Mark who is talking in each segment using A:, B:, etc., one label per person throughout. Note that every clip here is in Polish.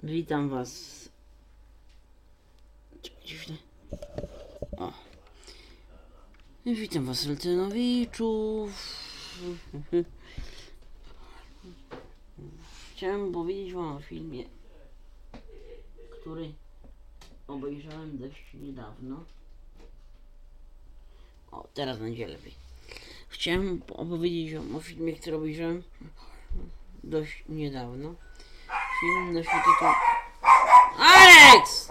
A: Witam was. Dziwne. O. Witam was, Eltynowiczów. Chciałem powiedzieć wam o filmie, który obejrzałem dość niedawno. O, teraz będzie lepiej. Chciałem opowiedzieć wam o filmie, który obejrzałem dość niedawno. Film nosi tytuł... Alex!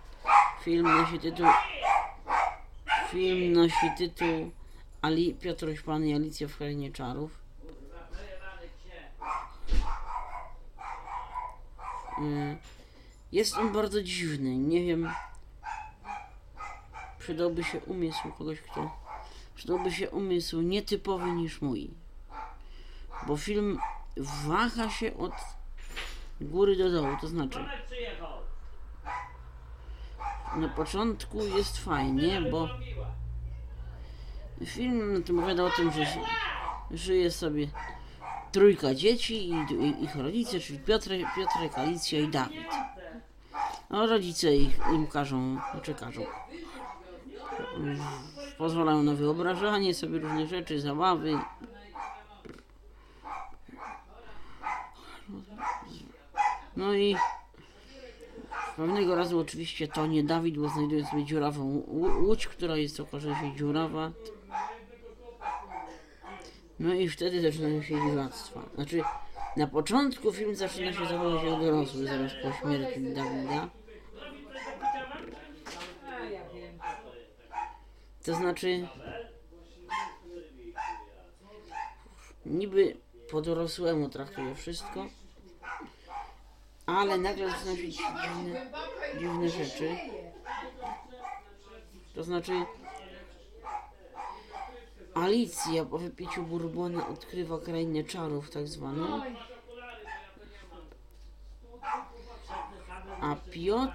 A: Film nosi tytuł Piotruś Pan i Alicja w Krainie Czarów. Jest on bardzo dziwny. Nie wiem. Przydałby się umysł nietypowy niż mój. Bo film waha się od góry do dołu, to znaczy na początku jest fajnie, bo film opowiada o tym, że żyje sobie trójka dzieci i ich rodzice, czyli Piotrek, Alicja i Dawid. A rodzice im każą, pozwalają na wyobrażanie sobie różnych rzeczy, zabawy. No i pewnego razu oczywiście to nie Dawid, bo znajduje sobie dziurawą łódź, która jest okaże dziurawa. No i wtedy zaczynają się dziwactwa. Znaczy, na początku film zaczyna się zachować jak dorosły, zaraz po śmierci Dawida. To znaczy, niby po dorosłemu traktuje wszystko, ale nagle zaczynają się dziwne rzeczy. To znaczy, Alicja po wypiciu bourbona odkrywa krainę czarów, tak zwaną. A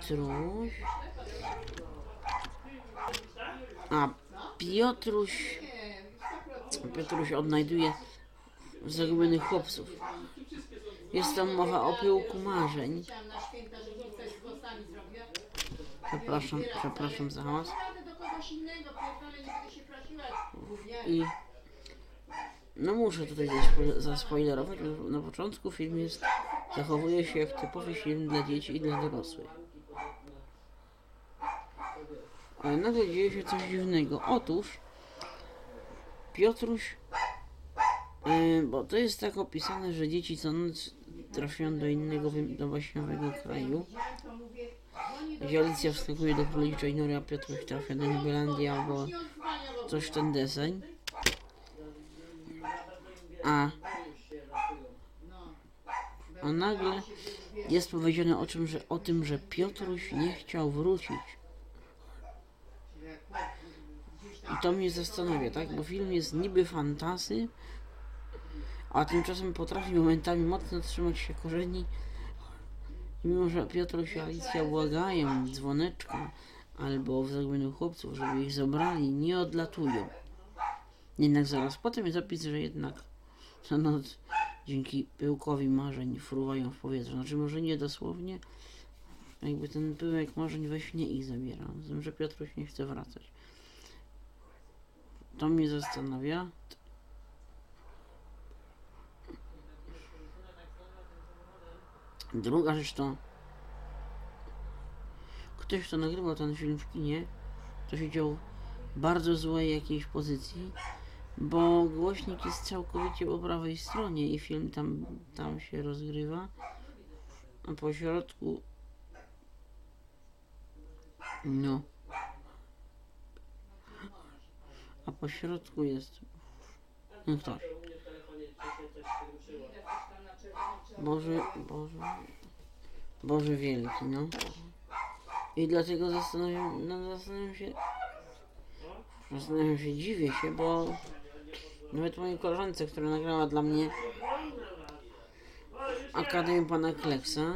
A: Piotruś odnajduje zagubionych chłopców. Jest tam mowa o pyłku marzeń. Przepraszam za hałas. I no muszę tutaj zaspoilerować, bo na początku film zachowuje się jak typowy film dla dzieci i dla dorosłych. Ale nagle dzieje się coś dziwnego. Otóż Piotruś, bo to jest tak opisane, że dzieci co noc trafiają do baśniowego kraju, gdzie Alicja wskakuje do króliczej nory, a Piotruś trafia do Nibelandii albo coś w ten deseń. A nagle jest powiedziane o tym, że Piotruś nie chciał wrócić. I to mnie zastanawia, tak? Bo film jest niby fantasy, a tymczasem potrafi momentami mocno trzymać się korzeni. I mimo że Piotruś i Alicja błagają dzwoneczka albo w zagubionych chłopców, żeby ich zabrali, nie odlatują. Jednak zaraz potem jest opis, że jednak co noc dzięki pyłkowi marzeń fruwają w powietrzu. Znaczy może nie dosłownie, jakby ten pyłek marzeń we śnie ich zabiera. Z tym, że Piotruś nie chce wracać. To mnie zastanawia. Druga rzecz to ktoś, kto nagrywał ten film w kinie, to siedział w bardzo złej jakiejś pozycji, bo głośnik jest całkowicie po prawej stronie i film tam się rozgrywa, a po środku jest ktoś. Boże wielki, no. I dlatego dziwię się, bo nawet mojej koleżance, która nagrała dla mnie Akademię Pana Kleksa,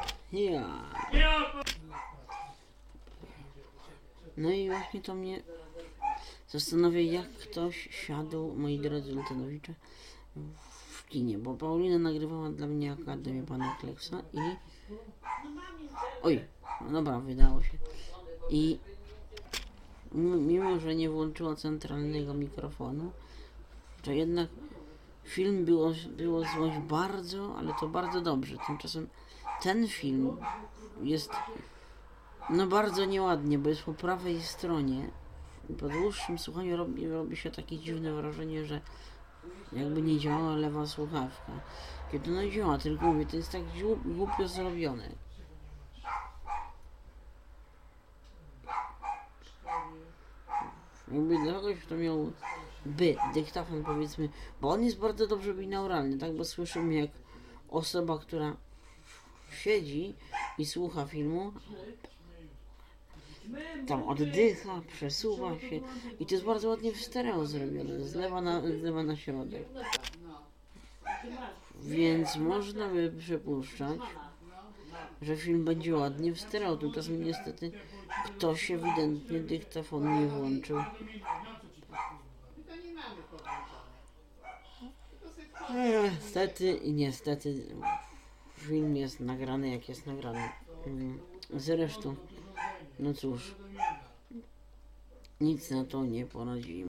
A: no i właśnie to mnie zastanawia, jak ktoś siadł, moi drodzy Eltynowicze, w kinie, bo Paulina nagrywała dla mnie Akademię Pana Kleksa i... Oj, no dobra, wydało się. I mimo, że nie włączyła centralnego mikrofonu, to jednak film było złość bardzo, ale to bardzo dobrze. Tymczasem ten film jest no bardzo nieładnie, bo jest po prawej stronie. Po dłuższym słuchaniu robi się takie dziwne wrażenie, że jakby nie działała lewa słuchawka. Kiedy no działa, tylko mówię, to jest tak głupio zrobione. Jakby dla kogoś, kto miał dyktafon, powiedzmy, bo on jest bardzo dobrze binauralny, tak, bo słyszymy, jak osoba, która siedzi i słucha filmu, tam oddycha, przesuwa się i to jest bardzo ładnie w stereo zrobione, z lewa na środek. Więc można by przypuszczać, że film będzie ładnie w stereo, tymczasem niestety ktoś ewidentnie dyktafonu nie włączył. Niestety i niestety film jest nagrany jak jest nagrany. Zresztą, no cóż, nic na to nie poradzimy.